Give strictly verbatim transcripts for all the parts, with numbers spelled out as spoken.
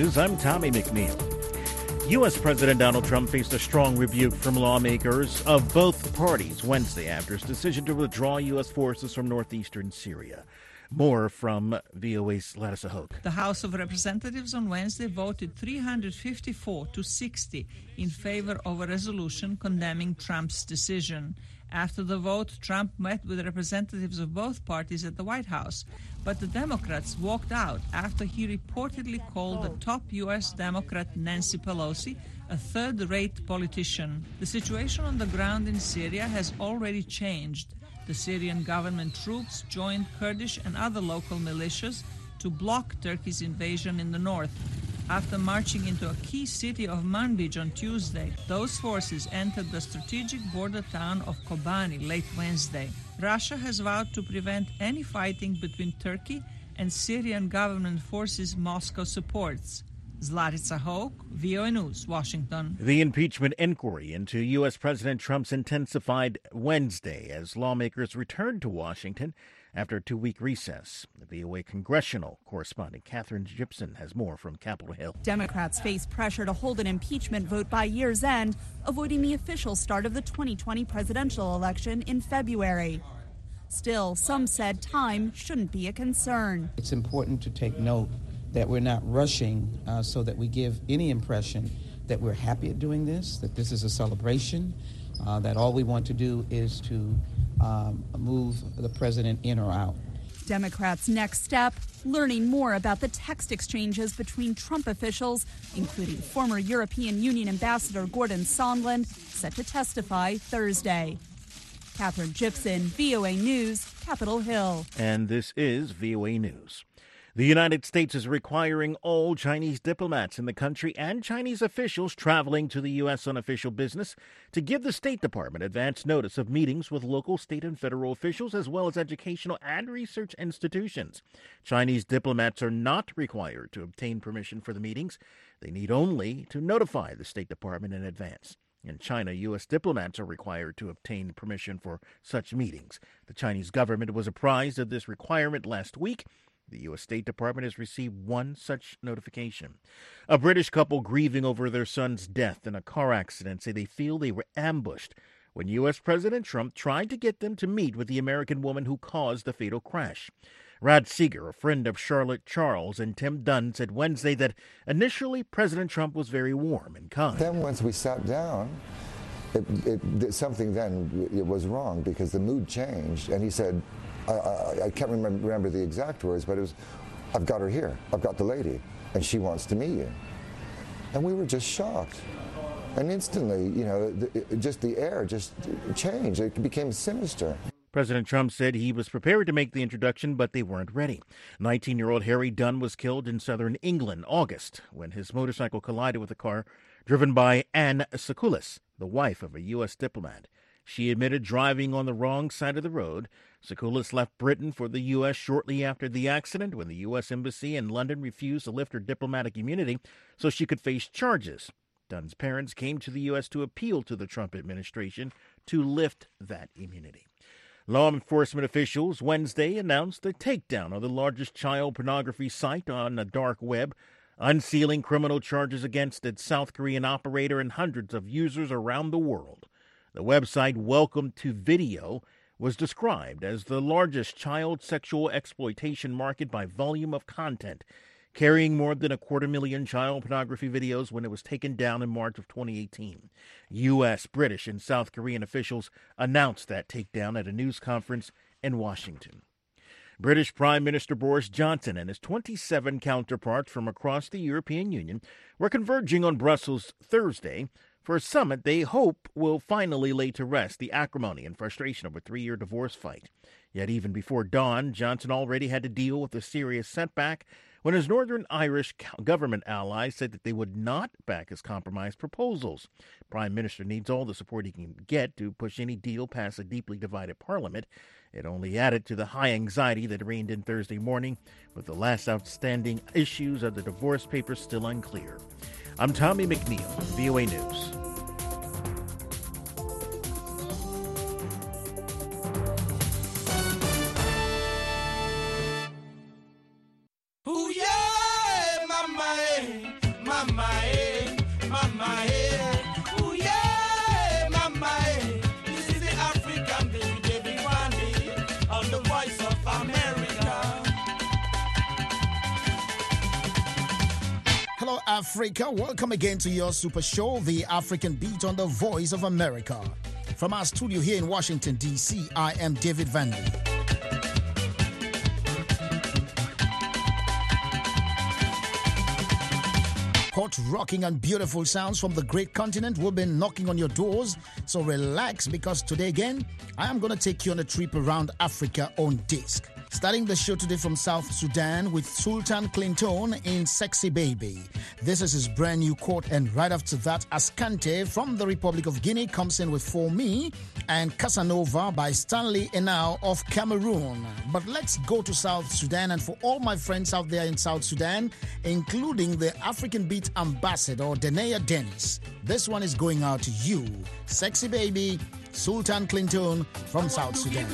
News, I'm Tommy McNeil. U S. President Donald Trump faced a strong rebuke from lawmakers of both parties Wednesday after his decision to withdraw U S forces from northeastern Syria. More from V O A's Larissa Hogue. The House of Representatives on Wednesday voted three hundred fifty-four to sixty in favor of a resolution condemning Trump's decision. After the vote, Trump met with representatives of both parties at the White House, but the Democrats walked out after he reportedly called the top U S. Democrat Nancy Pelosi a third-rate politician. The situation on the ground in Syria has already changed. The Syrian government troops joined Kurdish and other local militias to block Turkey's invasion in the north. After marching into a key city of Manbij on Tuesday, those forces entered the strategic border town of Kobani late Wednesday. Russia has vowed to prevent any fighting between Turkey and Syrian government forces Moscow supports. Zlatica Hoke, V O A News, Washington. The impeachment inquiry into U S. President Trump's intensified Wednesday as lawmakers returned to Washington after a two-week recess. The V O A congressional correspondent Katherine Gibson has more from Capitol Hill. Democrats face pressure to hold an impeachment vote by year's end, avoiding the official start of the twenty twenty presidential election in February. Still, some said time shouldn't be a concern. It's important to take note that we're not rushing uh, so that we give any impression that we're happy at doing this, that this is a celebration, uh, that all we want to do is to um, move the president in or out. Democrats' next step, learning more about the text exchanges between Trump officials, including former European Union Ambassador Gordon Sondland, set to testify Thursday. Katherine Gibson, V O A News, Capitol Hill. And this is V O A News. The United States is requiring all Chinese diplomats in the country and Chinese officials traveling to the U S on official business to give the State Department advance notice of meetings with local, state, and federal officials, as well as educational and research institutions. Chinese diplomats are not required to obtain permission for the meetings. They need only to notify the State Department in advance. In China, U S diplomats are required to obtain permission for such meetings. The Chinese government was apprised of this requirement last week. The U S. State Department has received one such notification. A British couple grieving over their son's death in a car accident say they feel they were ambushed when U S. President Trump tried to get them to meet with the American woman who caused the fatal crash. Rod Seeger, a friend of Charlotte Charles, and Tim Dunn said Wednesday that initially President Trump was very warm and kind. Then once we sat down, it, it, something then it was wrong because the mood changed, and he said, I, I, I can't remember, remember the exact words, but it was, I've got her here. I've got the lady, and she wants to meet you. And we were just shocked. And instantly, you know, the, it, just the air just changed. It became sinister. President Trump said he was prepared to make the introduction, but they weren't ready. nineteen-year-old Harry Dunn was killed in southern England August when his motorcycle collided with a car driven by Anne Sekulis, the wife of a U S diplomat. She admitted driving on the wrong side of the road. Sekulis left Britain for the U S shortly after the accident when the U S Embassy in London refused to lift her diplomatic immunity so she could face charges. Dunn's parents came to the U S to appeal to the Trump administration to lift that immunity. Law enforcement officials Wednesday announced a takedown of the largest child pornography site on the dark web, unsealing criminal charges against its South Korean operator and hundreds of users around the world. The website Welcome to Video was described as the largest child sexual exploitation market by volume of content, carrying more than a quarter million child pornography videos when it was taken down in March of twenty eighteen. U S, British, and South Korean officials announced that takedown at a news conference in Washington. British Prime Minister Boris Johnson and his twenty-seven counterparts from across the European Union were converging on Brussels Thursday for a summit they hope will finally lay to rest the acrimony and frustration of a three-year divorce fight. Yet even before dawn, Johnson already had to deal with a serious setback when his Northern Irish government allies said that they would not back his compromise proposals. Prime Minister needs all the support he can get to push any deal past a deeply divided parliament. It only added to the high anxiety that reigned in Thursday morning, with the last outstanding issues of the divorce papers still unclear. I'm Tommy McNeil, V O A News. Ooh, yeah, my man. Hello, Africa. Welcome again to your super show, The African Beat on the Voice of America. From our studio here in Washington, D C, I am David Van Lee. Hot, rocking, and beautiful sounds from the great continent will be knocking on your doors. So relax, because today again, I am going to take you on a trip around Africa on disc. Starting the show today from South Sudan with Sultan Clinton in Sexy Baby. This is his brand new quote, and right after that, Ascante from the Republic of Guinea comes in with For Me, and Casanova by Stanley Enao of Cameroon. But let's go to South Sudan, and for all my friends out there in South Sudan, including the African Beat Ambassador, Denea Dennis, this one is going out to you. Sexy Baby, Sultan Clinton from South Sudan.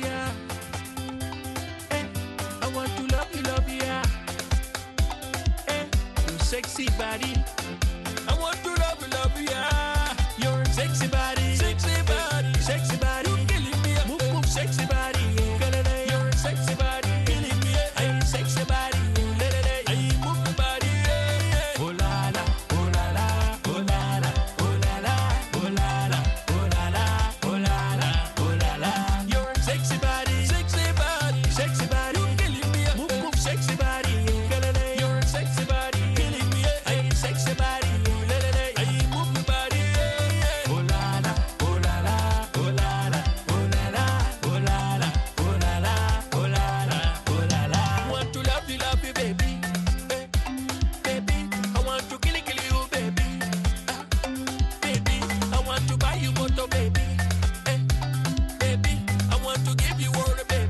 I want to love you, love you, yeah. Hey, your sexy body. I want to love you, love you, yeah. Your sexy body, sexy body, sexy body. You killing me, move, move, sexy body, yeah. Your sexy body, killing me, yeah. Sexy body, yeah. I move the body, yeah. Oh la la, oh la la, oh la la, oh la la, oh la la, oh la la, oh la la, oh la la. Your sexy body, sexy body, sexy body. Sexy body, your sexy body, killing me. I sexy body, I move the body. Oh la la, oh la la, oh la la, oh la la, oh la la, oh la la, oh la la, oh la la. Want to love you, love you, baby, baby. I want to kill, kill you, baby, baby. I want to buy you motor, baby, baby. I want to give you all the baby.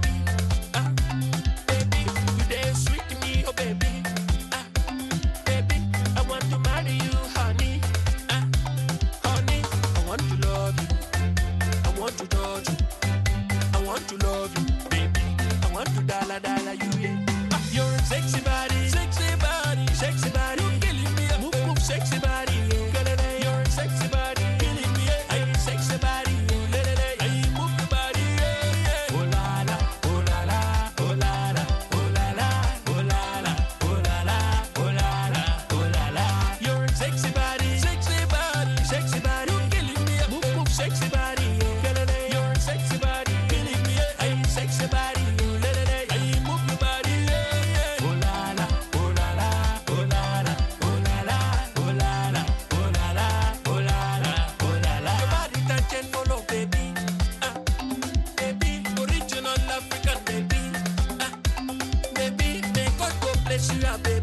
Baby, ah, baby, I want to marry you, honey, ah, honey. I want to love you, I want to touch you, I want to love you, baby. I want to dollar, dollar you, yeah. Ah, your sexy body, sexy body, sexy body. You killing me, move, move, sexy body, yeah. Your sexy body, killing me, yeah. Sexy body, yeah. I move the body, yeah. Oh la la, oh la la, oh la la, oh la la, oh la la. Sexy body, sexy body, sexy body. You killing me, move, move, sexy body. Your sexy body, killing me. I sexy body, I move the body. Oh la la, oh la la, oh la la, oh la la, oh la la, oh la la, oh la la, oh la la. Your body touch and follow, baby, ah, baby, original African baby, ah, baby, may God go bless you, ah, baby.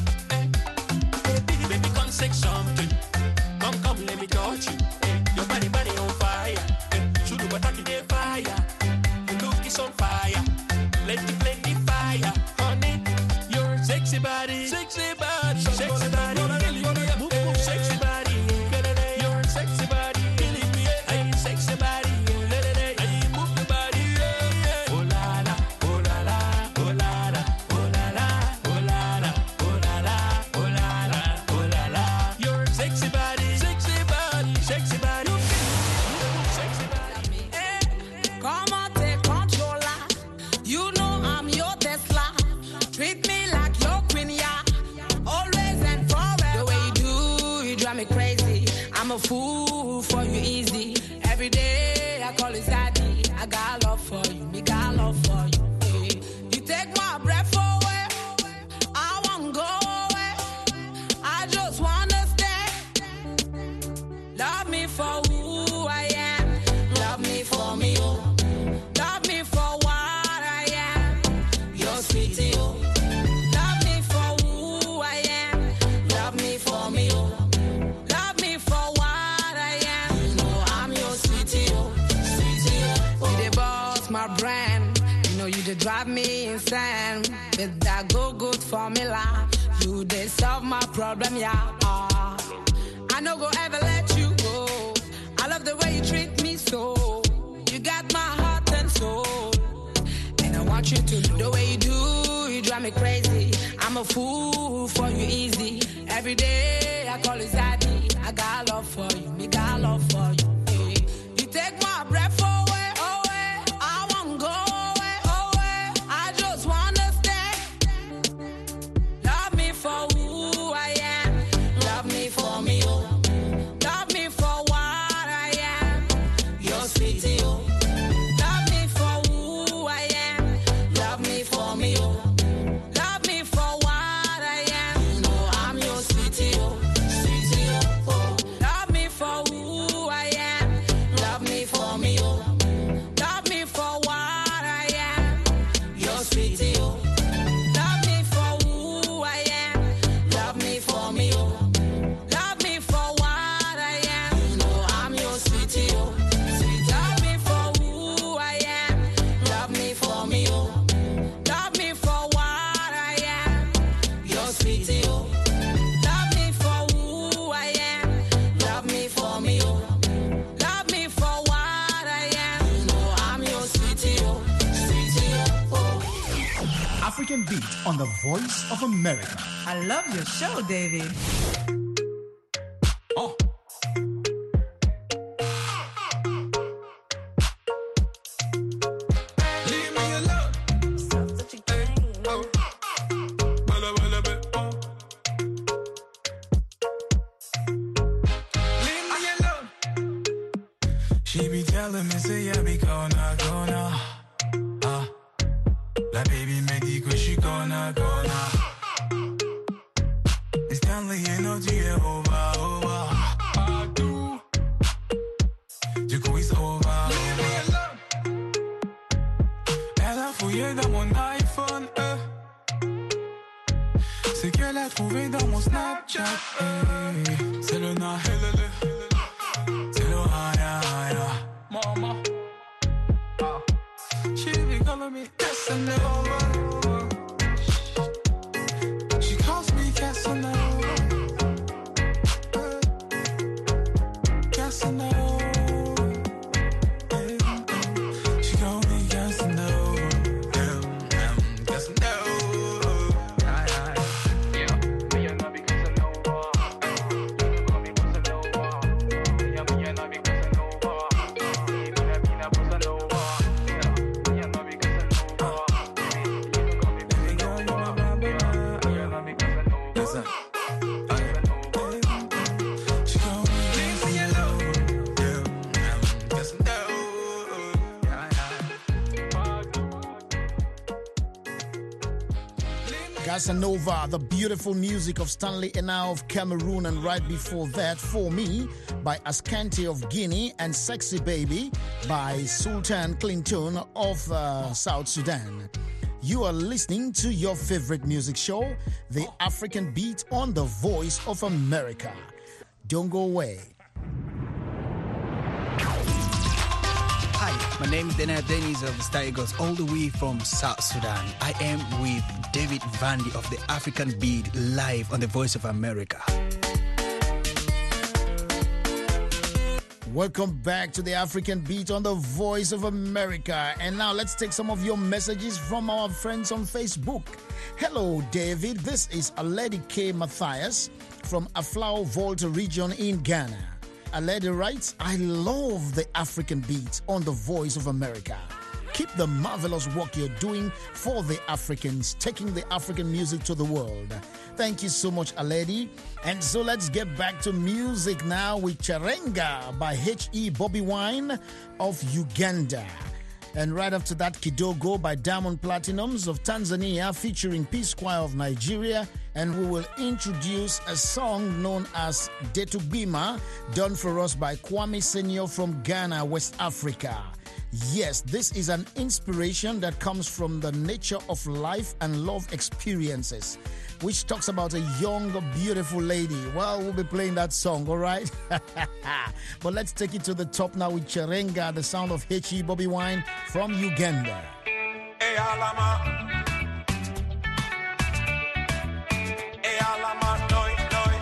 Say something, come, come, let me touch you. Hey, your body, body on fire. Hey, should do what I can fire. Your look is on fire. Let the flame be fire, honey. Your sexy body, sexy body, sexy body. Move, move, sexy body. Your sexy body, killing me. I sexy body. I move the body. Oh la la, oh la la, oh la la, oh la la, oh la la, oh la la, oh la la, oh la la. Your sexy body, sexy body, sexy body. Sexy body. Hey, come on, take control. You know I'm your Tesla. Treat me like your queen, yeah. Always and forever. The way you do, you drive me crazy. I'm a fool for you, easy. Every day I call it daddy. I got love for you, me got love for you. Hey. You take my breath away. I won't go away. I just wanna stay. Love me for who I am. Love me for me, oh. Love me for what I am. Your sweetie, oh. Love me for who I am. Love me for me, oh. Love me for what I am. You know I'm your sweetie, oh. Sweetie, oh. You the boss, my brand. You know you the drive me insane. With that go good formula. You they solve my problem, yeah. Uh, I no go ever let you go. I love the way you treat me so. You got my heart and soul. And I want you to know the way you do, you drive me crazy. I'm a fool for you, easy. Every day I call it daddy. I got love for you, me got love for you. Hey. You take my breath away, away. I won't go away, away. I just wanna stay. Love me for who I am. African Beat on the Voice of America. I love your show, David. Oh. Leave me alone. Oh. Bella, bella, bella, oh. Leave me alone. She be telling me, say, yeah, be gonna, gonna. Ah. La baby me dit que je suis gonna, gonna. It's Stanley, you know, tu es over, over. I do. Du coup, it's over, over. Elle a fouillé dans mon iPhone, euh. C'est qu'elle a trouvé dans mon Snapchat, euh. C'est le na, c'est le haya, haya. Mama. She be calling me Casanova. She calls me Casanova. Casanova. She calls me Casanova. Casanova. Yeah, me and I be Casanova. You call me Casanova. Yeah, me and I be Casanova. Me and I be Casanova. Casanova, the beautiful music of Stanley Enao of Cameroon, and right before that, For Me by Ascanti of Guinea, and Sexy Baby by Sultan Clinton of uh, South Sudan. You are listening to your favorite music show, The African Beat on the Voice of America. Don't go away. Hi, my name is Dana Dennis of Star Eagles, all the way from South Sudan. I am with David Vandy of the African Beat, live on the Voice of America. Welcome back to the African Beat on the Voice of America. And now let's take some of your messages from our friends on Facebook. Hello, David. This is Aledi K. Matthias from Aflao Volta region in Ghana. Aledi writes, I love the African Beat on the Voice of America. Keep the marvelous work you're doing for the Africans, taking the African music to the world. Thank you so much, Aledi. And so let's get back to music now with Charenga by H E Bobby Wine of Uganda. And right after that, Kidogo by Diamond Platinums of Tanzania featuring Peace Choir of Nigeria. And we will introduce a song known as Detubima, done for us by Kwame Senior from Ghana, West Africa. Yes, this is an inspiration that comes from the nature of life and love experiences, which talks about a young, beautiful lady. Well, we'll be playing that song, all right? But let's take it to the top now with Charenga, the sound of H E Bobby Wine from Uganda. Hey, Alama. Hey, Alama, noi, noi.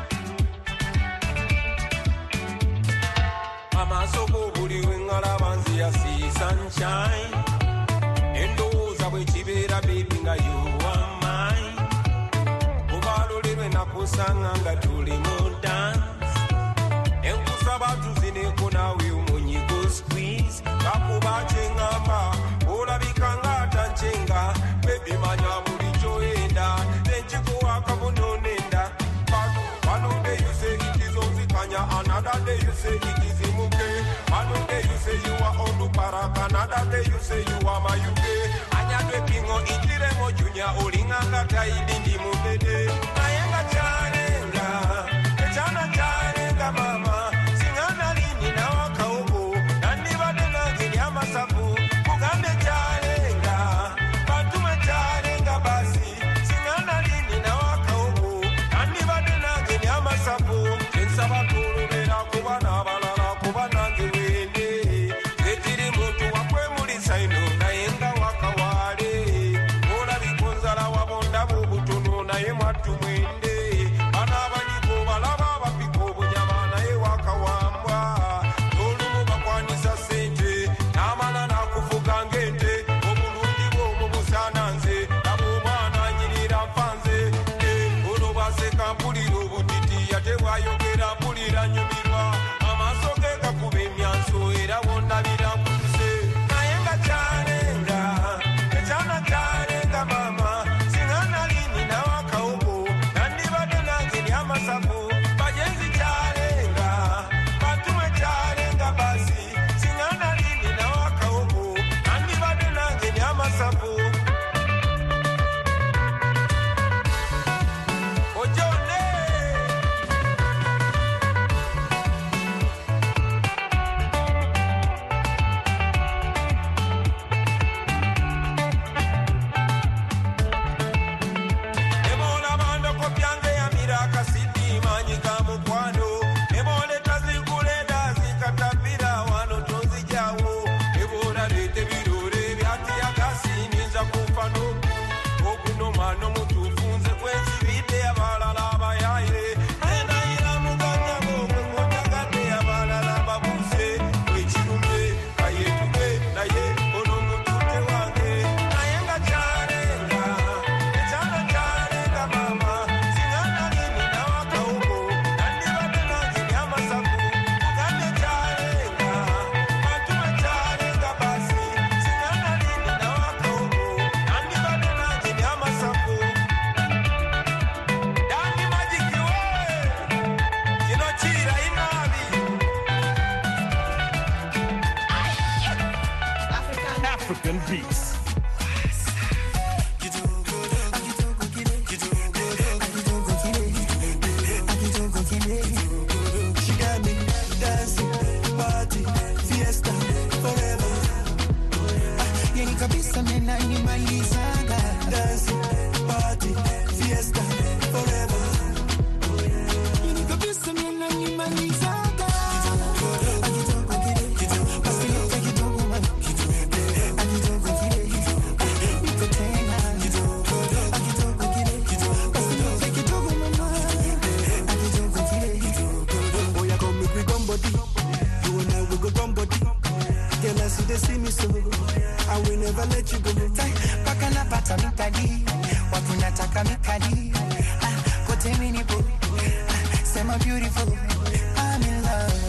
Mama, so go, booty, wing, alabanzi, ya see sunshine. Endoza, we chibera, baby, nga you are mine. Ubalolirwe na kusanga nga tuli mu dance. Enkusaba tuzine kuna we umunyigo squeeze. Kakuba chengamba, olabika nga tanchenga. Baby manya bulicho enda, nenchiko wakabunonenda. One day you say it is Ozikanya, another day you say it is Imuke. One day you say you are Oluparaka, another day you say you are Mayuke. Anyadwe pingo itiremo junior, olinganga kaidindi mubede. Nayenga charenga, echana charenga mama. Singana lini na wakaubu, nandi badena ginyama sabu. Kugande charenga, batume charenga basi. Singana lini na wakaubu, nandi badena ginyama sabu. Jensaba kuru bera kubana balala kubana ngiwende. Getiri mutu wakwe muri saino, nayenga wakawale. Ola bikonzala wabonda bubutunu naye mwatu mwende. Anabanyiko balaba bapiko bunyama naye wakawamba. Tolumu bakwanisa sente, namala nakufuga ngente. Obulungi bwo mu busananze, nabo mwana African beats. She got me dancing, party, fiesta, forever. Yani kabisa mena nimalizaga. Dancing, party, fiesta, forever. Yani kabisa mena nimalizaga. They see me so, I will never let you go. Paka na pata mikadi, watu nataka mikadi. Ah, kote mini po, ah, sema beautiful, I'm in love.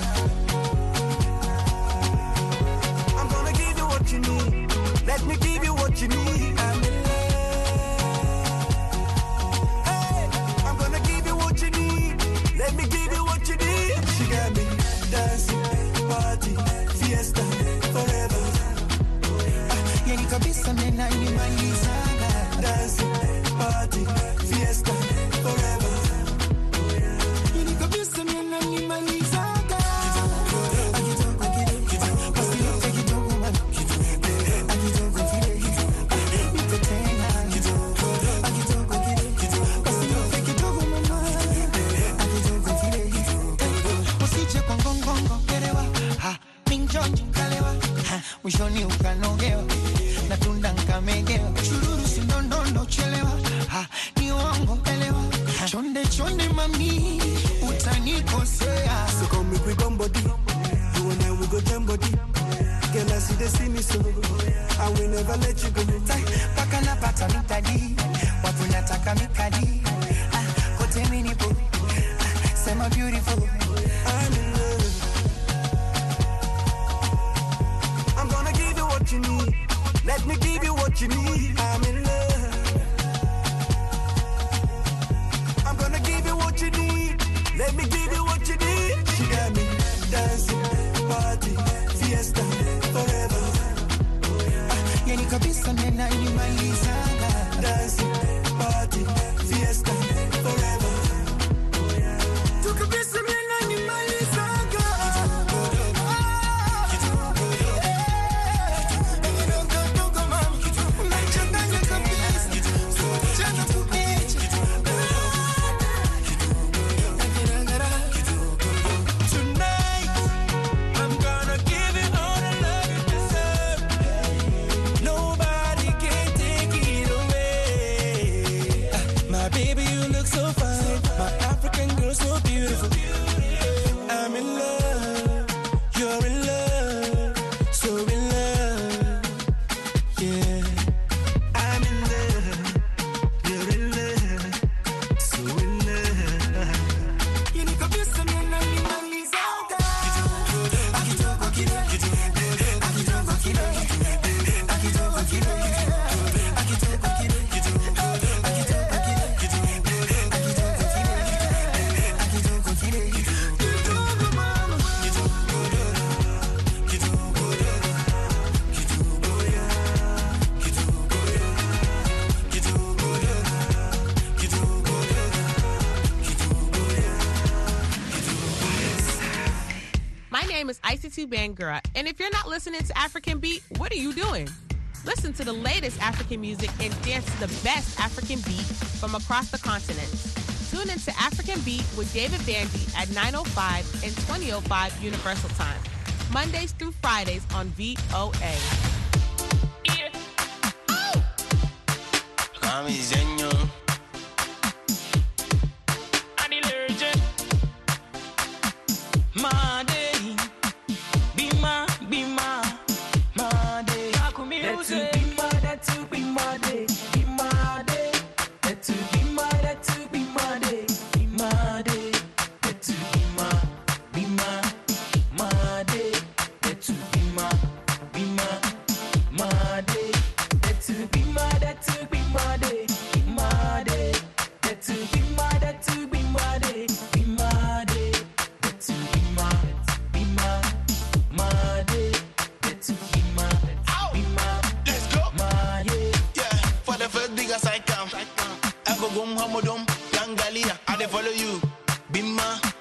I'm gonna give you what you need. Let me give you what you need. I'm in love. Hey, I'm gonna give you what you need. Let me give you what you need. She got me dancing, party, fiesta, forever. Yani kabisa mena nimalizaga. Dancing, party, fiesta, forever. Yani kabisa mena nimalizaga. Usije kwa ngongongo kerewa, ha, minjonjo kalewa, ha, mwishoni ukanogewa. Natunda nkamegewa, chururu sindondondo chelewa, ha, ni uongo elewa, ha, chonde chonde mami, utanikosea. So come make we gum body. You and I we go jam body. Girl, I see they see me so, I will never let you go. Paka na pata mikadi, watu nataka mikadi. Ah, kote mini po, ah, sema beautiful, I'm in love. I'm gonna give you what you need. Let me give you what you need. I'm in love. I'm gonna give you what you need. Let me give you what you need. She got me dancing, party, fiesta, forever. yani kabisa mena nimalizaga. Dancing, party, fiesta, forever. Tu kabisa mena nimalizaga. Tonight, I'm gonna give you all the love you deserve. Nobody can take it away. My baby, you look so fine. My African girl, so beautiful. I'm in love. You're in love. So in love. Yeah. I'm in love. You're in love. So in love. Yani kabisa mena nimalizaga. Akitoka kile, akitoka kile, akitoka kile, akitoka kile, My name is Isatu Bangura, and if you're not listening to African Beat, what are you doing? Listen to the latest African music and dance to the best African beat from across the continent. Tune into African Beat with David Bandy at nine oh five and twenty oh five Universal Time, Mondays through Fridays on V O A. Yeah. Oh. My day, be my, be my, my day. That to be my, that to be my day, be my day. That to be my, that to be my day, be my day. That to be my, be my, my day. That to be my, be my, my day. That to be my, that to be my day, be my.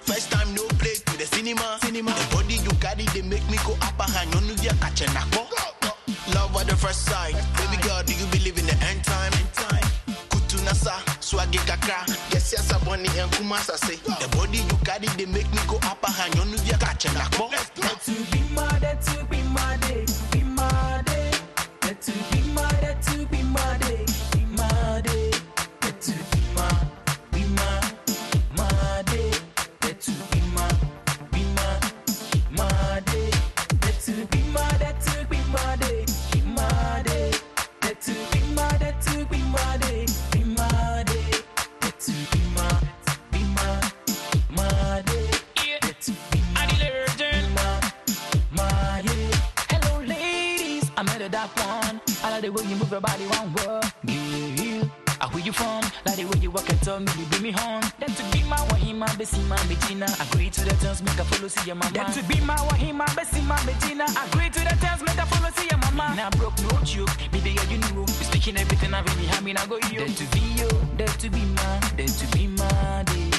first time no play to the cinema. Cinema. The body you carry, they make me go up a hand. You know you catch a knuckle. Love at the first sight. Baby girl, do you believe in the end time? End time. Kutunasa, swaggy kaka. Yes, yes, I want it and kumasa say. The body you carry, they make me go up a hand. You know you catch a knuckle. Let to be my, let to be my day, be my day. Let to be my, let to be my day, be my day. Let to be my, be my, my day. Let to be my, be my, my day. Let to be my, let to be my day, be my day. Let to be my, let to be my day, be my day. Let to be my, be my, my day. Let to be my, be my, my day. Hello, ladies, I made it that one. I like the way you move your body one word. Yeah, I where you from? Like the way you walk and tell me you bring me home. That to be my wahima, besi my Medina. Agree to the terms, make a follow see your mama. That to be my wahima, besi my Medina. Agree to the terms, make a follow see your mama. Now broke no joke, baby girl you know. You speaking everything I've been having, I go you. That to be you, that to be my, that to be my day.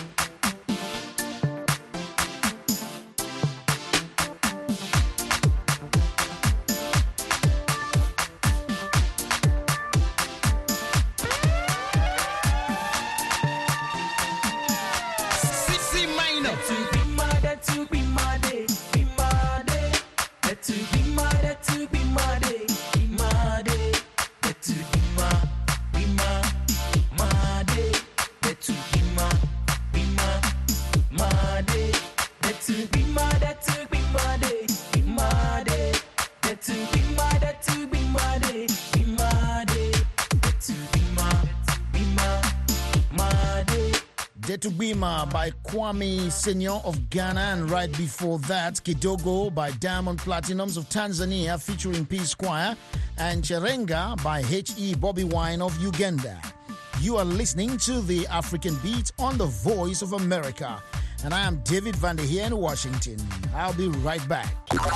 Detubima by Kwame Senyor of Ghana, and right before that, Kidogo by Diamond Platinums of Tanzania featuring P Squire, and Cherenga by H E Bobby Wine of Uganda. You are listening to the African Beat on the Voice of America, and I am David Van Der here in Washington. I'll be right back.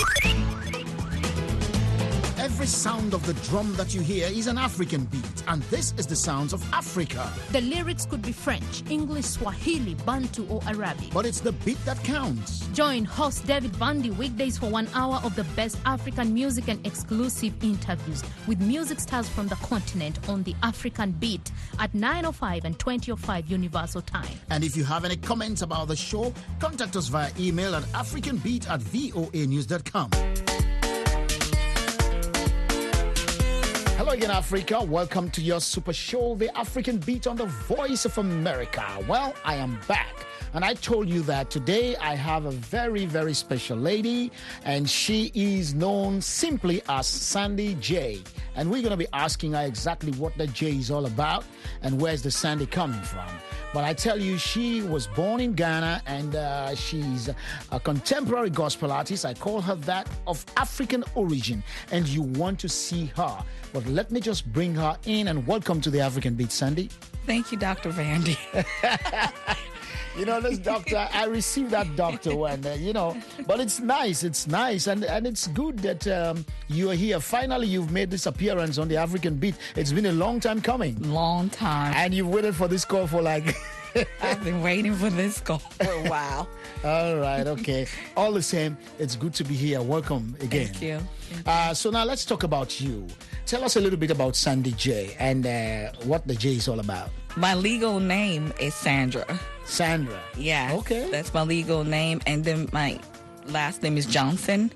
Every sound of the drum that you hear is an African beat, and this is the sounds of Africa. The lyrics could be French, English, Swahili, Bantu, or Arabic. But it's the beat that counts. Join host David Vandi weekdays for one hour of the best African music and exclusive interviews with music stars from the continent on the African Beat at nine oh five and twenty oh five Universal Time. And if you have any comments about the show, contact us via email at africanbeat at voa news dot com. Hello again, Africa. Welcome to your super show, The African Beat on the Voice of America. Well, I am back. And I told you that today I have a very, very special lady, and she is known simply as Sandy J. And we're going to be asking her exactly what the J is all about and where's the Sandy coming from. But I tell you, she was born in Ghana, and uh, she's a contemporary gospel artist. I call her that, of African origin, and you want to see her. But let me just bring her in, and welcome to the African Beat, Sandy. Thank you, Doctor Vandy. You know, this doctor, I received that doctor when, uh, you know, but it's nice, it's nice, and, and it's good that um, you are here. Finally, you've made this appearance on the African Beat. It's been a long time coming. Long time. And you've waited for this call for like... I've been waiting for this call for a while. All right, okay. All the same, it's good to be here. Welcome again. Thank you. Thank you. Uh, so now let's talk about you. Tell us a little bit about Sandy J and uh, what the J is all about. My legal name is Sandra. Sandra. Yeah. Okay. That's my legal name. And then my last name is Johnson.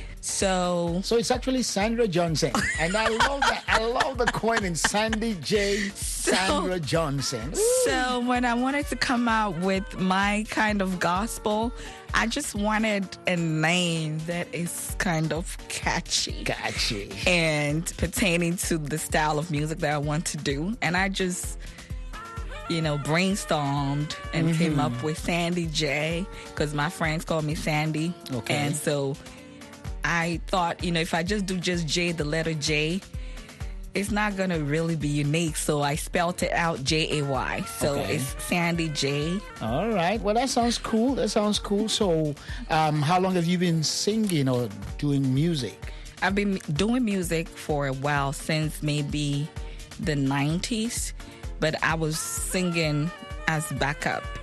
So So it's actually Sandra Johnson. And I love that. I love the coin in Sandy J. Sandra so, Johnson. Ooh. So when I wanted to come out with my kind of gospel, I just wanted a name that is kind of catchy. Catchy. And pertaining to the style of music that I want to do. And I just, you know, brainstormed and mm-hmm. came up with Sandy J, because my friends call me Sandy. Okay. And so I thought, you know, if I just do just J, the letter J, it's not going to really be unique. So I spelled it out J A Y. So okay. It's Sandy J. All right. Well, that sounds cool. That sounds cool. So um, how long have you been singing or doing music? I've been doing music for a while, since maybe the nineties. But I was singing as backup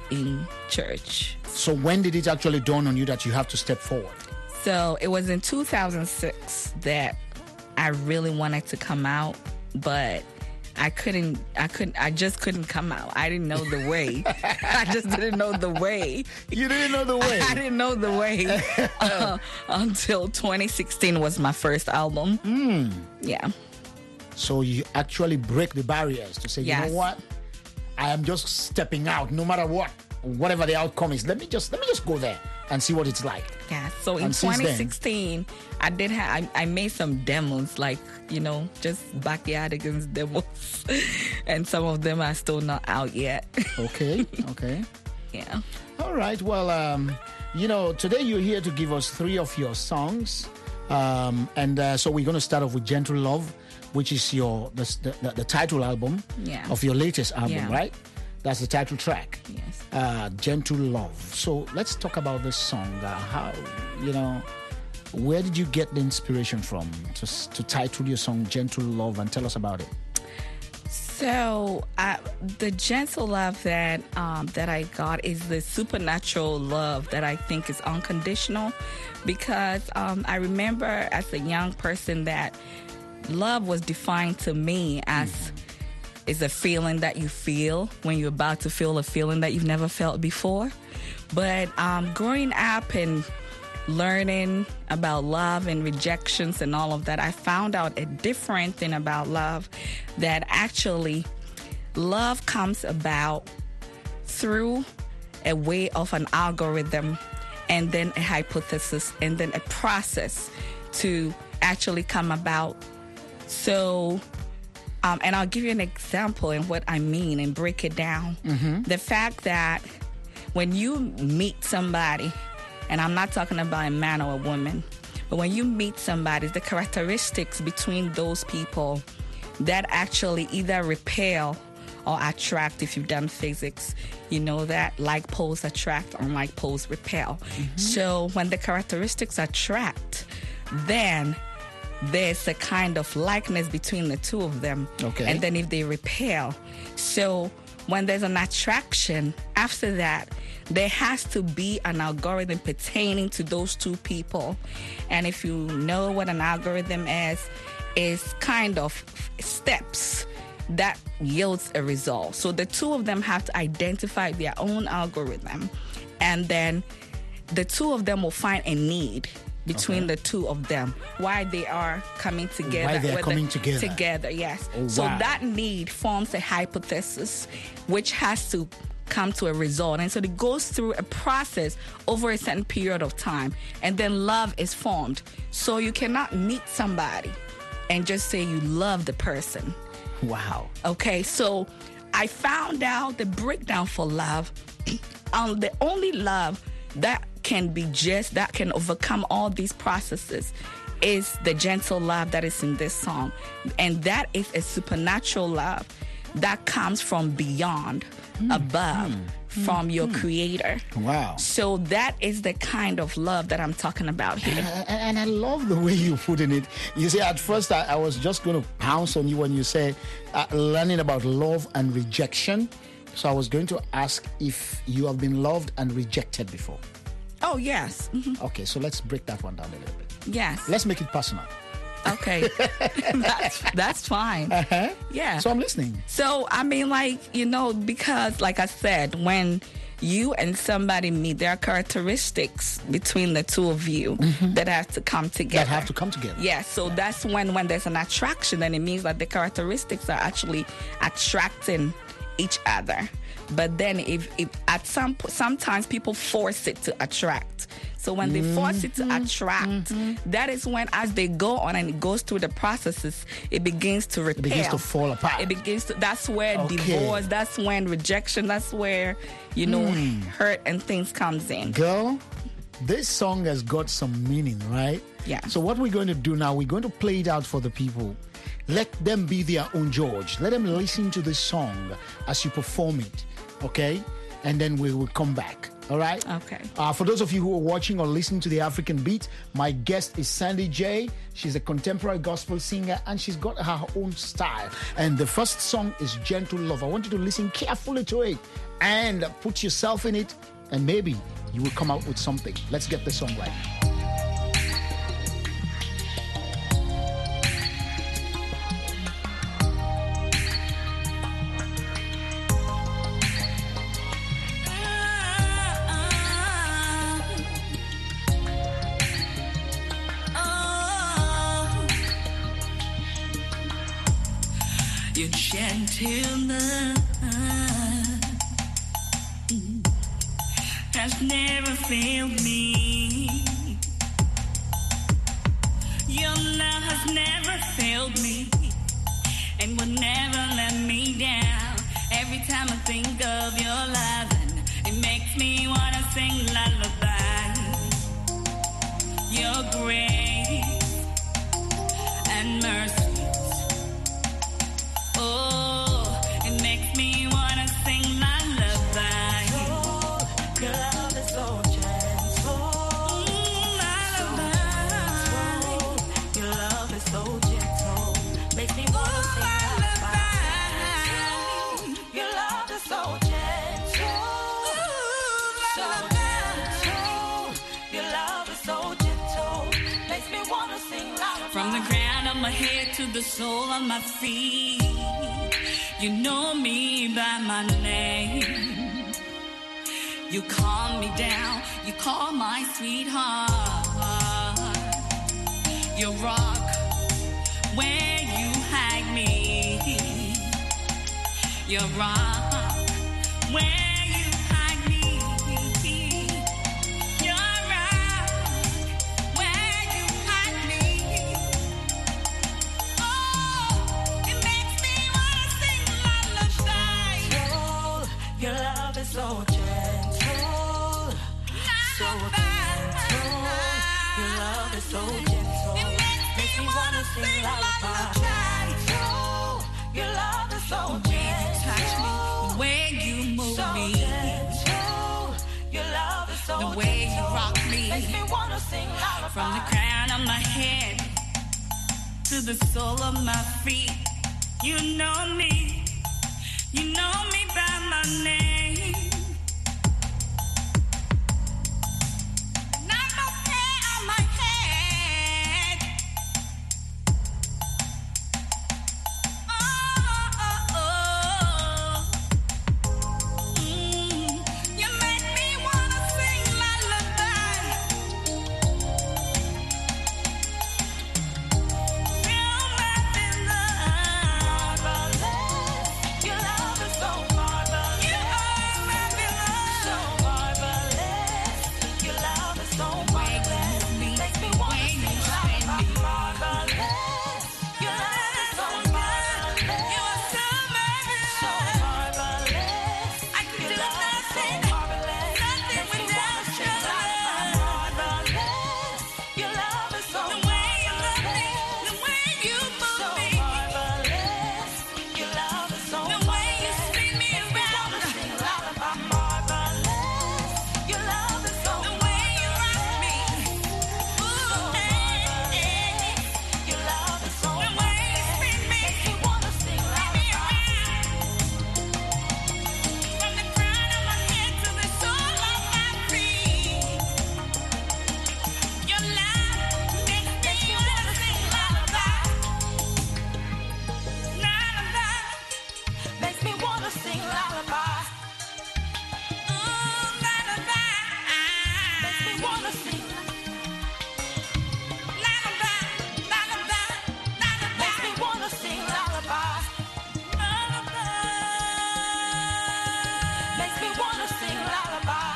in church. So when did it actually dawn on you that you have to step forward? So it was in two thousand six that I really wanted to come out, but I couldn't, I couldn't, I just couldn't come out. I didn't know the way. I just didn't know the way. You didn't know the way? I didn't know the way uh, until twenty sixteen was my first album. Mm. Yeah. So you actually break the barriers to say, Yes. you know what? I am just stepping out no matter what, whatever the outcome is. Let me just, let me just go there and see what it's like. Yeah, so in And since then- twenty sixteen, I did have I, I made some demos, like, you know, just backyardigans demos, and some of them are still not out yet. Okay, okay. Yeah. All right. Well, um, you know, today you're here to give us three of your songs, um, and uh, so we're going to start off with "Gentle Love," which is your the the, the title album Yeah. of your latest album, Yeah. right? That's the title track. Yes. Uh, "Gentle Love." So let's talk about this song. Uh, how, you know, where did you get the inspiration from to to title your song "Gentle Love" and tell us about it? So I, the gentle love that um, that I got is the supernatural love that I think is unconditional, because um, I remember as a young person that love was defined to me as mm. is a feeling that you feel when you're about to feel a feeling that you've never felt before. But um, growing up and learning about love and rejections and all of that, I found out a different thing about love, that actually love comes about through a way of an algorithm and then a hypothesis and then a process to actually come about. So, um, and I'll give you an example in what I mean and break it down. Mm-hmm. The fact that when you meet somebody, and I'm not talking about a man or a woman, but when you meet somebody, the characteristics between those people that actually either repel or attract, if you've done physics, you know that like poles attract, unlike poles repel. Mm-hmm. So when the characteristics attract, then there's a kind of likeness between the two of them. Okay. And then if they repel, so when there's an attraction, after that, there has to be an algorithm pertaining to those two people. And if you know what an algorithm is, is kind of steps that yields a result. So the two of them have to identify their own algorithm, and then the two of them will find a need between Okay. the two of them, why they are coming together. Why they are whether- coming together. Together, yes. Oh, so wow. that need forms a hypothesis, which has to come to a result. And so it goes through a process over a certain period of time, and then love is formed. So you cannot meet somebody and just say you love the person. Wow. Okay, so I found out the breakdown for love. um, the only love that can be just, that can overcome all these processes is the gentle love that is in this song. And that is a supernatural love that comes from beyond, mm, above, mm, from mm, your mm. creator. Wow. So that is the kind of love that I'm talking about here. And, and I love the way you put in it. You see, at first I, I was just going to pounce on you when you say uh, learning about love and rejection. So I was going to ask if you have been loved and rejected before. Oh, yes. Mm-hmm. Okay, so let's break that one down a little bit. Yes. Let's make it personal. Okay. that's, that's fine. Uh-huh. Yeah. So I'm listening. So, I mean, like, you know, because, like I said, when you and somebody meet, there are characteristics between the two of you mm-hmm. that have to come together. That have to come together. Yeah, so that's when, when there's an attraction, then it means that the characteristics are actually attracting each other. But then if, if at some sometimes people force it to attract. So when they force it to attract, mm-hmm. that is when, as they go on and it goes through the processes, it begins to repel. It begins to fall apart. It begins to, that's where Okay. divorce, that's when rejection, that's where, you know, mm. hurt and things comes in. Girl, this song has got some meaning, right? Yeah. So what we're going to do now, we're going to play it out for the people. Let them be their own judge. Let them listen to this song as you perform it, okay? And then we will come back. All right? Okay. Uh, for those of you who are watching or listening to the African Beat, my guest is Sandy J. She's a contemporary gospel singer and she's got her own style. And the first song is Gentle Love. I want you to listen carefully to it and put yourself in it, and maybe you will come out with something. Let's get the song right. Your gentleness has never failed me. Your love has never failed me and will never let me down. Every time I think of your loving, it makes me wanna sing lullaby. Your grace and mercy. Oh, it makes me wanna sing lullaby. Your love is so gentle. Lullaby. Your love is so gentle. Makes me wanna sing lullaby. Your love is so gentle. So gentle. Your love is so gentle. Makes me wanna sing lullaby. From the crown of my head to the sole of my feet, you know me by my name. You calm me down, you call my sweetheart. You rock where you hide me. You rock where you hide me. You rock where you hide me. Your love is so gentle, so gentle. Your love is so gentle, makes me wanna sing lullaby. Your love is so gentle, the way you move me, your love is so the way you rock me, makes me wanna sing lullaby. From the crown of my head to the sole of my feet, you know me, you know me by my name. And I'm no hair on my head. Oh, oh, oh. Mm. You make me wanna sing lullaby. Feel my love. Your love is so marvelous. You are marvelous. So marvelous. Your love is so marvelous. Makes me wanna sing lullaby. Marvelous. Your love is so marvelous. You are so marvelous. So marvelous. I could do nothing. Nothing without your love. Marvelous. Your love is so the way you love me, the way you move me. Marvelous. Your love is so the way you spin me around. Marvelous. Your love is so the way you rock me. Ooh, hey, hey. Your love is so the way you spin me. Makes me wanna sing lullaby. From the crown of my head to the sole of my feet, your love makes me wanna sing lullaby. Lullaby. Makes me wanna sing lullaby. Ooh, lullaby. Makes me wanna sing lullaby. Lullaby. Lullaby. Makes me wanna sing lullaby. Lullaby. Makes me wanna sing lullaby.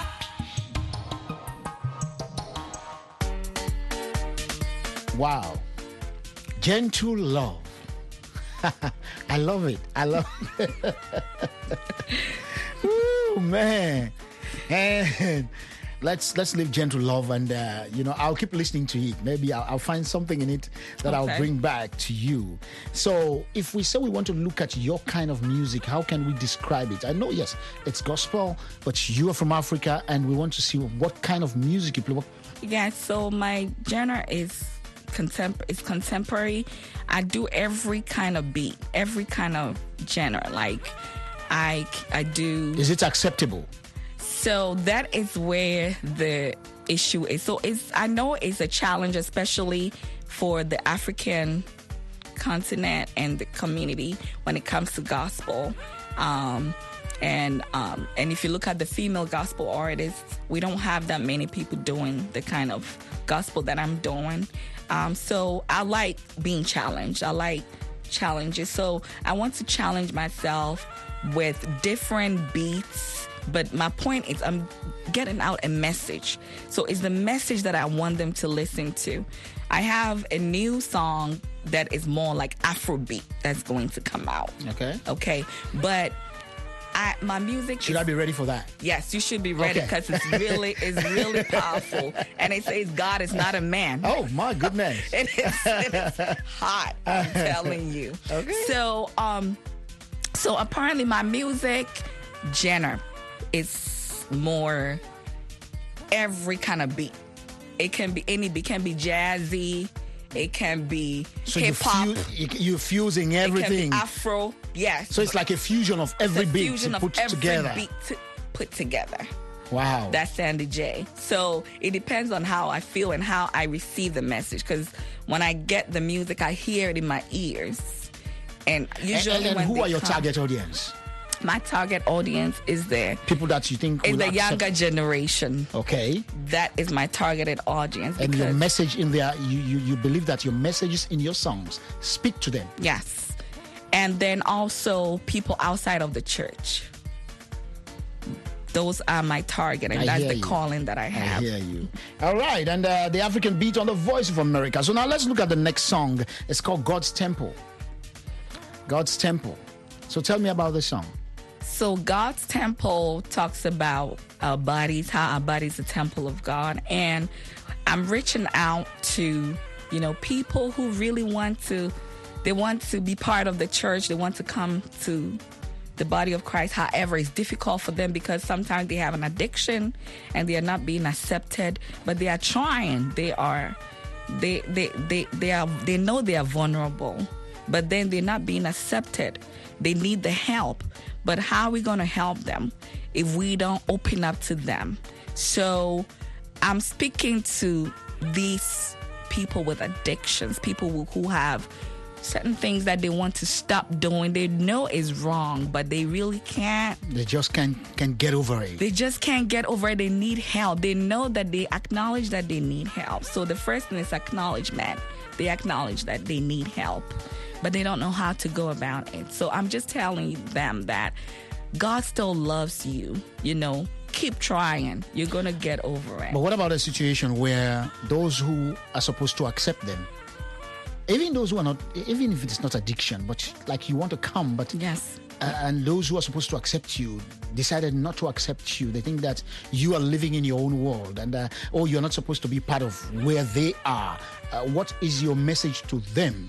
Wow. Gentle Love. I love it. I love it. Ooh, man. And let's let's leave Gentle Love, and uh, you know, I'll keep listening to it. Maybe I'll, I'll find something in it that Okay. I'll bring back to you. So, if we say we want to look at your kind of music, how can we describe it? I know, yes, it's gospel, but you are from Africa, and we want to see what kind of music you play. What- Yeah, so my genre is contem- is contemporary. I do every kind of beat, every kind of genre. Like I I do. Is it acceptable? So that is where the issue is. So it's I know it's a challenge, especially for the African continent and the community when it comes to gospel. Um, and um, and if you look at the female gospel artists, we don't have that many people doing the kind of gospel that I'm doing. Um, so I like being challenged. I like challenges. So I want to challenge myself with different beats. But my point is I'm getting out a message. So it's the message that I want them to listen to. I have a new song that is more like Afrobeat that's going to come out. Okay. Okay. But I, my music Should is, I be ready for that? Yes, you should be ready Okay. because it's really it's really powerful. And it says God is not a man. Oh my goodness. it, is, it is hot, I'm telling you. Okay. So um so apparently my music genre is more every kind of beat. It can be any beat, can be jazzy, it can be So hip hop, you fu- you- you're fusing it everything. can be Afro, yes. So it's like a fusion of every It's a beat fusion of put every together. beat to, put together. Wow. That's Sandy J. So it depends on how I feel and how I receive the message. Because when I get the music, I hear it in my ears. And usually, and, and, when who they are your come- target audience? My target audience is the People that you think is will the accept- younger generation. Okay. That is my targeted audience. And your because- message in there, you, you, you believe that your messages in your songs speak to them. Yes. And then also people outside of the church. Those are my target, and I that's hear the you. calling that I I have. hear you. All right, and uh, the African beat on the Voice of America. So now let's look at the next song. It's called God's Temple. God's Temple. So tell me about the song. So God's temple talks about our bodies, how our body's a temple of God. And I'm reaching out to, you know, people who really want to, they want to be part of the church. They want to come to the body of Christ. However, it's difficult for them because sometimes they have an addiction and they are not being accepted, but they are trying. They are, they, they, they, they are, they know they are vulnerable, but then they're not being accepted. They need the help. But how are we going to help them if we don't open up to them? So I'm speaking to these people with addictions, people who, who have certain things that they want to stop doing. They know is wrong, but they really can't. They just can't, can't get over it. They just can't get over it. They need help. They know that they acknowledge that they need help. So the first thing is acknowledgement. They acknowledge that they need help, but they don't know how to go about it. So I'm just telling them that God still loves you. You know, keep trying. You're going to get over it. But what about a situation where those who are supposed to accept them, even those who are not, even if it's not addiction, but like you want to come, but yes, uh, and those who are supposed to accept you decided not to accept you. They think that you are living in your own world, and uh, oh, you're not supposed to be part of where they are. Uh, what is your message to them?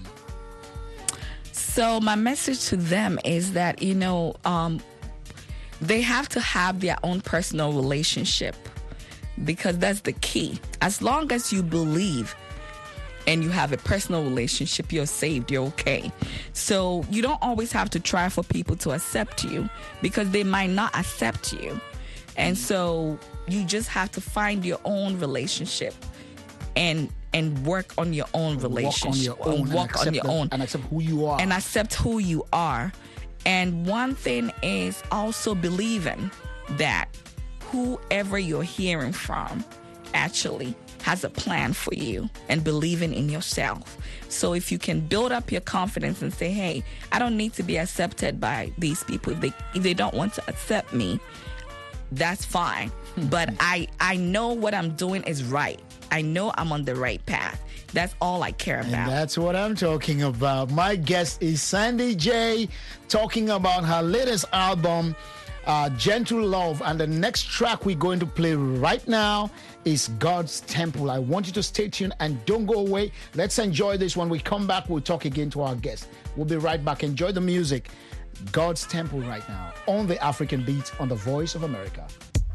So my message to them is that, you know, um, they have to have their own personal relationship, because that's the key. As long as you believe and you have a personal relationship, you're saved, you're okay. So you don't always have to try for people to accept you, because they might not accept you. And so you just have to find your own relationship and and work on your own relationship. Walk on your own. and walk and on accept your them, own. and accept who you are. And accept who you are. And one thing is also believing that whoever you're hearing from actually has a plan for you, and believing in yourself. So if you can build up your confidence and say, hey, I don't need to be accepted by these people. If they, if they don't want to accept me, that's fine. But I, I know what I'm doing is right. I know I'm on the right path. That's all I care about. And that's what I'm talking about. My guest is Sandy J, talking about her latest album, uh, Gentle Love. And the next track we're going to play right now is God's Temple. I want you to stay tuned and don't go away. Let's enjoy this. When we come back, we'll talk again to our guest. We'll be right back. Enjoy the music. God's Temple right now on the African Beat on the Voice of America.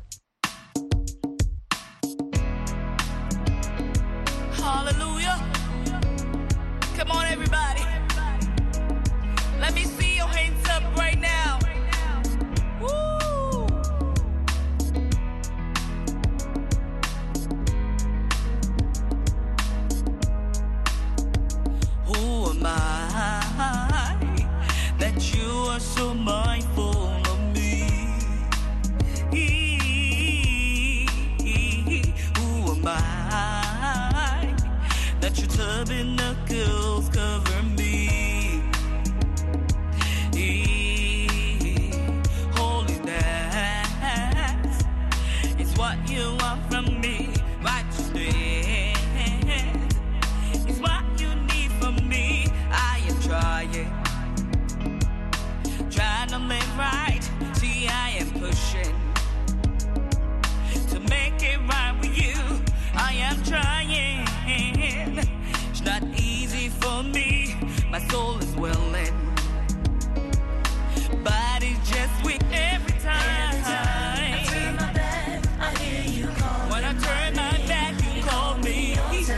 Hallelujah. Come on, everybody. Let me see your hands up right now. Woo! Who am I that you are so mindful of me? Who am I that your tabernacles cover me? Holiness is what you want from me. Righteousness is what you need from me. I am trying, trying to live right. See, I am pushing to make it right with you. I am trying. It's not easy for me. My soul is willing, but it's just weak every time. Every time I turn my back, I hear you call. When I turn my back, you call me.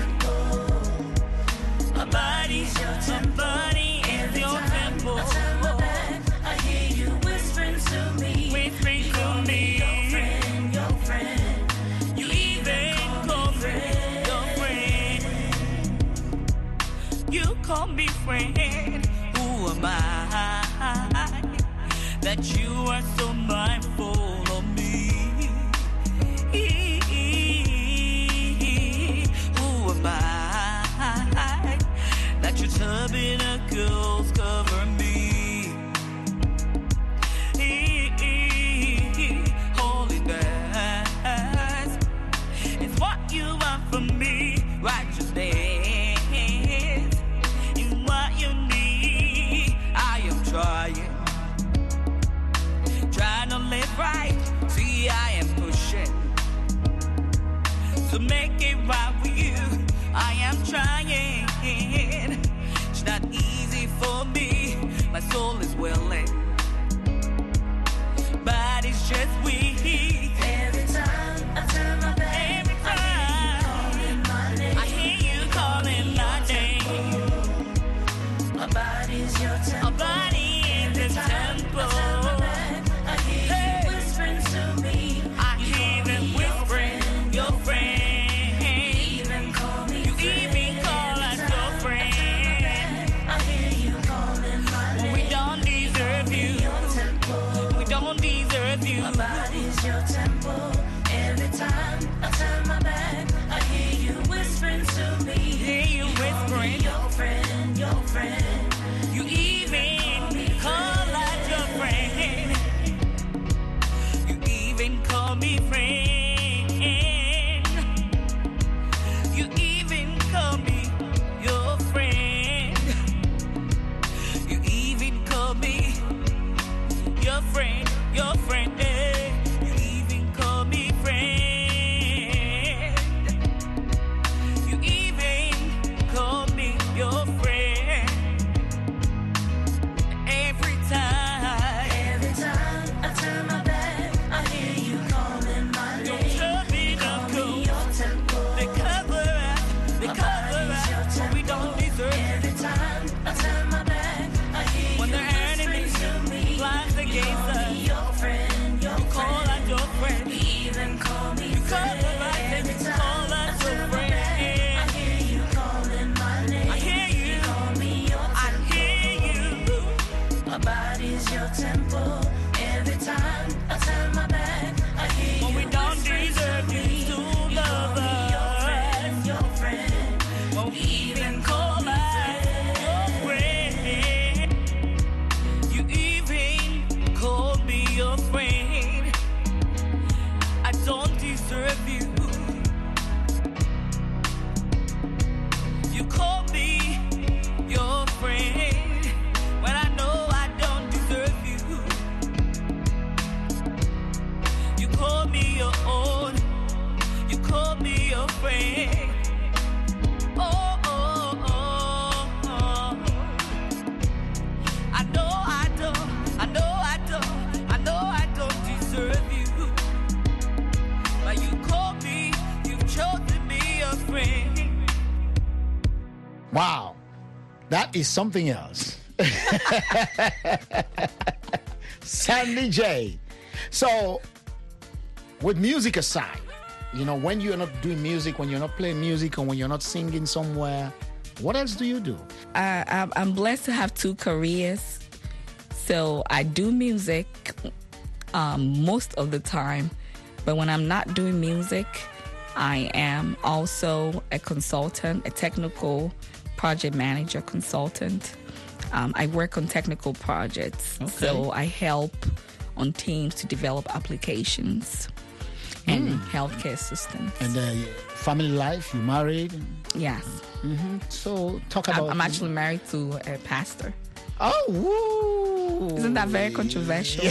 My body's your temple. My body is your temple. I turn my back, I hear you whispering to me. Whispering to me. Your friend, your friend. You even call me your friend. You call me friend. Who am I that you are so mindful of me? Who am I that your tabernacles cover me? Holiness is what you want from me. Righteousness is what you need. I am trying, trying to live right. See, I am pushing to make it right with you. I am trying. It's not easy for me. My soul is willing, but it's just weak. Every time I turn my back, every time I hear you calling my name. My body's your temple. My body is the temple. I turn my back, I hear you whispering to me. I hear them whispering, your friend. Even call me you even call us your friend. I hear you calling my name. We don't deserve you. We don't deserve you. My body me a friend. Oh, oh, oh, oh. I know I don't, I know I don't, I know I don't deserve you. But you called me, you've chosen me a friend. Wow, that is something else. Sandy J. So, with music aside, you know, when you're not doing music, when you're not playing music, or when you're not singing somewhere, what else do you do? Uh, I'm- I'm blessed to have two careers. So I do music um, most of the time, but when I'm not doing music, I am also a consultant, a technical project manager consultant. Um, I work on technical projects, Okay. so I help on teams to develop applications and Mm. healthcare systems. And uh, family life, you married? Yes. Mm-hmm. So talk I'm, about. I'm actually married to a pastor. Oh, woo! Isn't that very controversial?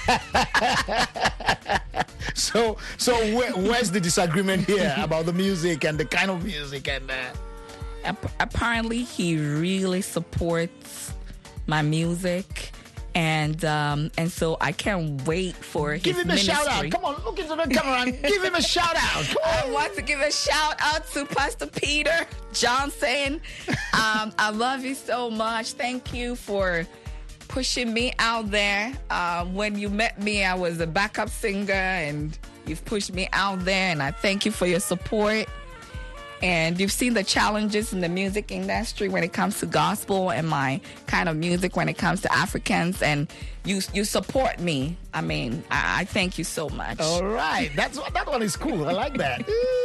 So, so where, where's the disagreement here about the music and the kind of music and? Uh... Ap- apparently, he really supports my music, and um, and so I can't wait for his Give him ministry. a shout out! Come on, look into the camera and give him a shout out! Come on. I want to give a shout out to Pastor Peter Johnson. Um, I love you so much. Thank you for pushing me out there. Uh, when you met me, I was a backup singer, and you've pushed me out there, and I thank you for your support. And you've seen the challenges in the music industry when it comes to gospel and my kind of music when it comes to Africans, and you you support me. I mean, I, I thank you so much. All right, that's what that one is cool. I like that.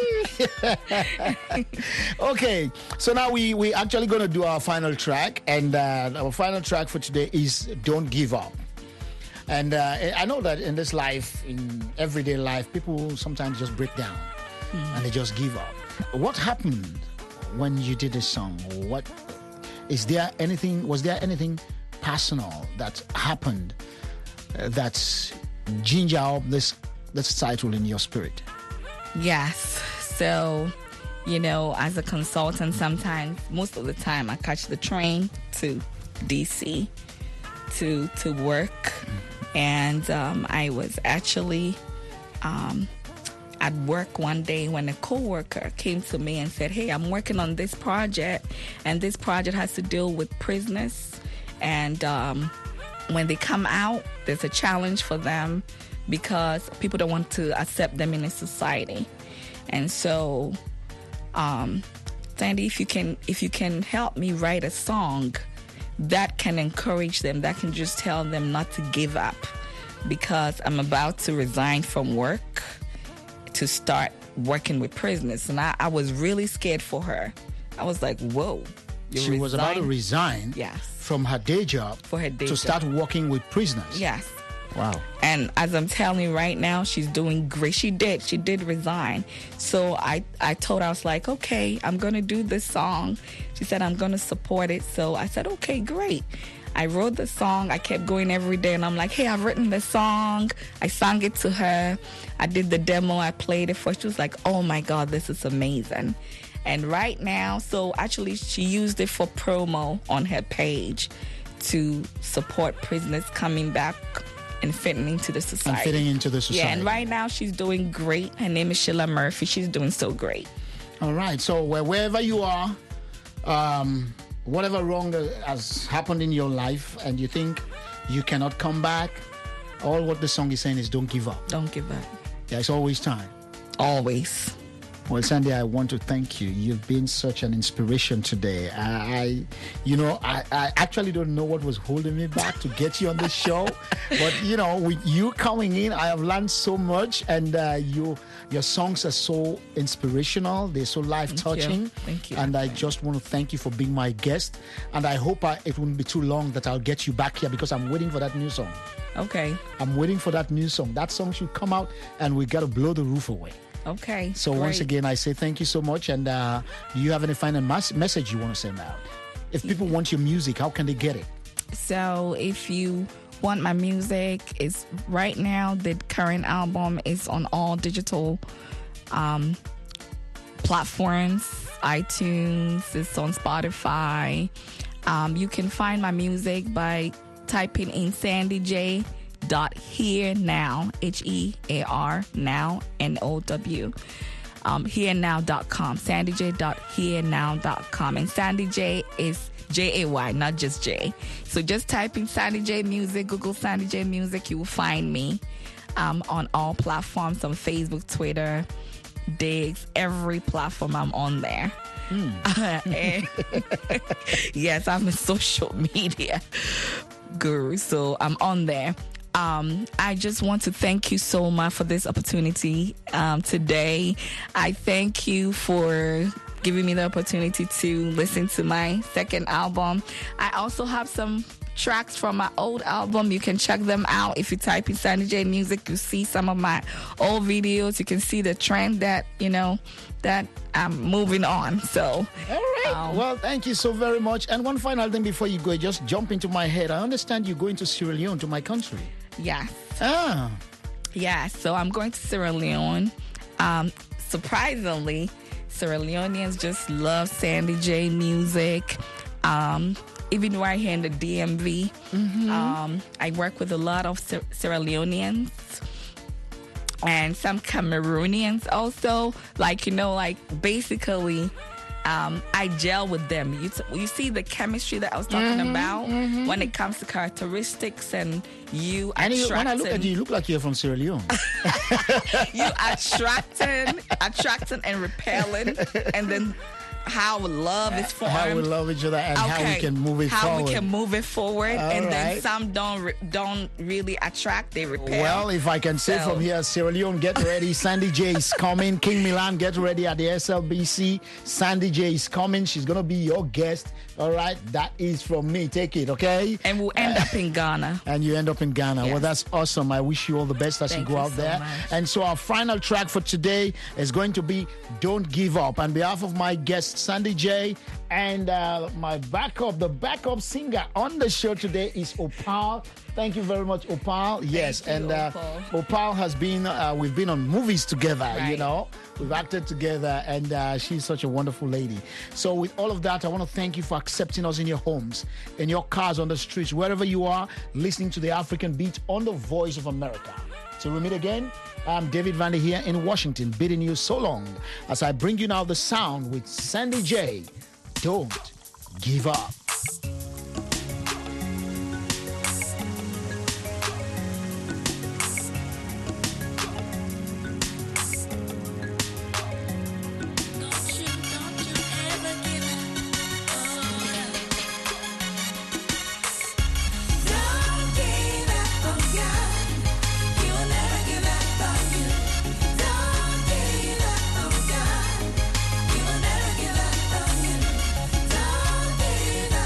Okay, so now we we actually going to do our final track, and uh, our final track for today is "Don't Give Up." And uh, I know that in this life, in everyday life, people sometimes just break down and they just give up. What happened when you did this song? What is there anything? Was there anything personal that happened uh, that's ginger up this this title in your spirit? Yes. So, you know, as a consultant, sometimes, most of the time, I catch the train to D C to to work, and um, I was actually um, at work one day when a coworker came to me and said, "Hey, I'm working on this project, and this project has to deal with prisoners, and um, when they come out, there's a challenge for them because people don't want to accept them in a society." And so, um, Sandy, if you can, if you can help me write a song that can encourage them, that can just tell them not to give up, because I'm about to resign from work to start working with prisoners, and I, I was really scared for her. I was like, "Whoa!" She was about to resign Yes. from her day job For her day to job. start working with prisoners. Yes. Wow. And as I'm telling you right now, she's doing great. She did. She did resign. So I, I told her, I was like, okay, I'm going to do this song. She said, I'm going to support it. So I said, okay, great. I wrote the song. I kept going every day. And I'm like, hey, I've written the song. I sang it to her. I did the demo. I played it for her. She was like, oh, my God, this is amazing. And right now, so actually she used it for promo on her page to support prisoners coming back and fitting into the society. And fitting into the society. Yeah, and right now she's doing great. Her name is Sheila Murphy. She's doing so great. All right. So where- wherever you are, um, whatever wrong uh, has happened in your life, and you think you cannot come back, all what the song is saying is don't give up. Don't give up. Yeah, it's always time. Always. Well, Sandy, I want to thank you. You've been such an inspiration today. I, I you know, I, I actually don't know what was holding me back to get you on the show. But, you know, with you coming in, I have learned so much. And uh, you, your songs are so inspirational. They're so life-touching. Thank you. And I just want to thank you for being my guest. And I hope I, it won't be too long that I'll get you back here, because I'm waiting for that new song. Okay. I'm waiting for that new song. That song should come out, and we got to blow the roof away. Okay. So great. once again, I say thank you so much. And uh, do you have any final mas- message you want to send out? If people want your music, how can they get it? So if you want my music, it's right now, the current album is on all digital um, platforms. iTunes, it's on Spotify. Um, you can find my music by typing in Sandy J dot here now, H E A R now, N O W. Um, here now dot com, sandy j dot here now dot com. And Sandy J is J A Y, not just J. So just type in Sandy J Music, Google Sandy J Music, you will find me um, on all platforms, on Facebook, Twitter, Diggs, every platform I'm on there. Mm. Yes, I'm a social media guru, so I'm on there. Um, I just want to thank you so much for this opportunity um, today. I thank you for giving me the opportunity to listen to my second album. I also have some tracks from my old album. You can check them out. If you type in Sandy J Music, you see some of my old videos. You can see the trend that, you know, that I'm moving on. So, all right. Um, well, thank you so very much. And one final thing before you go, just jump into my head. I understand you're going to Sierra Leone, to my country. Yes. Ah. Yeah, so I'm going to Sierra Leone. Um, surprisingly, Sierra Leoneans just love Sandy J Music. Um, even right here in the D M V, mm-hmm. um, I work with a lot of Sierra Leoneans and some Cameroonians also. Like, you know, like basically, um, I gel with them. You, t- you see the chemistry that I was talking mm-hmm, about mm-hmm. when it comes to characteristics and you and you, when I look and, at you, you look like you're from Sierra Leone. You attracting, attracting and repelling, and then how love is formed. How we love each other and okay. how we can move it how forward. How we can move it forward. All and right. then some don't re- don't really attract, they repel. Well, if I can say so. From here, Sierra Leone, get ready. Sandy J is coming. King Milan, get ready at the S L B C. Sandy J is coming. She's going to be your guest. All right. That is from me. Take it, okay? And we'll end uh, up in Ghana. And you end up in Ghana. Yes. Well, that's awesome. I wish you all the best as Thank you go you out so there. Much. And so our final track for today is going to be Don't Give Up. On behalf of my guest, Sandy J, and uh, my backup, the backup singer on the show today is Opal. Thank you very much, Opal. Yes, Thank and you, uh, Opal. Opal has been, uh, we've been on movies together, right. you know. We've acted together, and uh, she's such a wonderful lady. So with all of that, I want to thank you for accepting us in your homes, in your cars, on the streets, wherever you are, listening to the African Beat on the Voice of America. Till we meet again, I'm David Vandy here in Washington, bidding you so long as I bring you now the sound with Sandy J. Don't give up. Don't give up.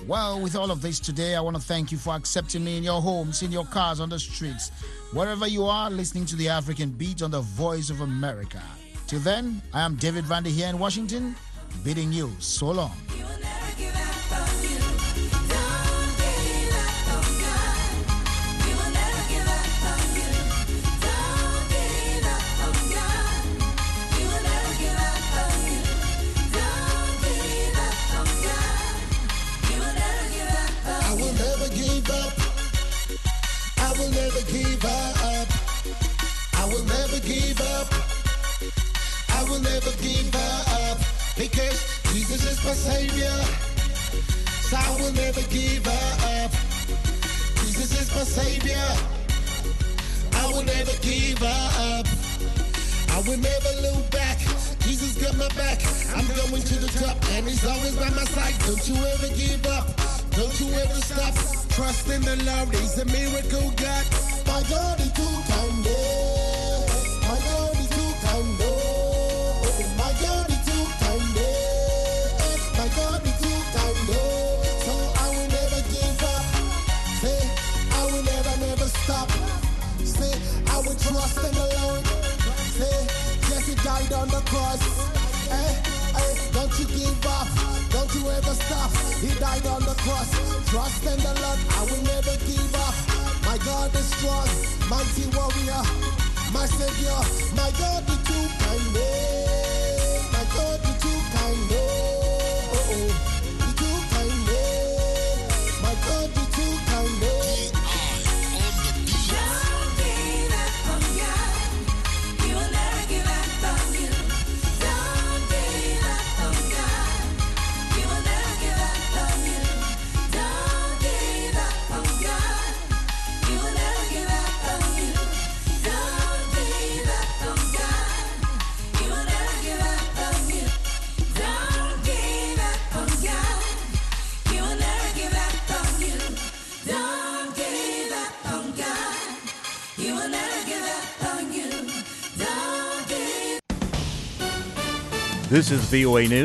Well, with all of this today, I want to thank you for accepting me in your homes, in your cars, on the streets, wherever you are, listening to the African Beat on the Voice of America. Till then, I am David Vandy here in Washington, bidding you so long. I will never give up. I will never give up. I will never give up. Because Jesus is my Savior. So I will never give up. Jesus is my Savior. I will never give up. I will never look back. Jesus got my back. I'm going to the top and he's always by my side. Don't you ever give up. Don't you ever stop. Trust in the Lord. He's a miracle God. My God is too kind. Oh. My God is too kind. Oh. My God is too kind. Oh. My God is too kind. Oh. So I will never give up. Say, I will never, never stop. Say, I will trust in the Lord. Say, yes, he died on the cross. Hey, hey, don't you give up. Don't you ever stop. He died on the cross. Trust in the Lord. I will never give up. My God is strong. Mighty warrior. My Savior. My God is too kind. Oh. My God is too kind. Oh. Oh, oh. He's too kind. Oh. My God is too kind. Oh. This is V O A News.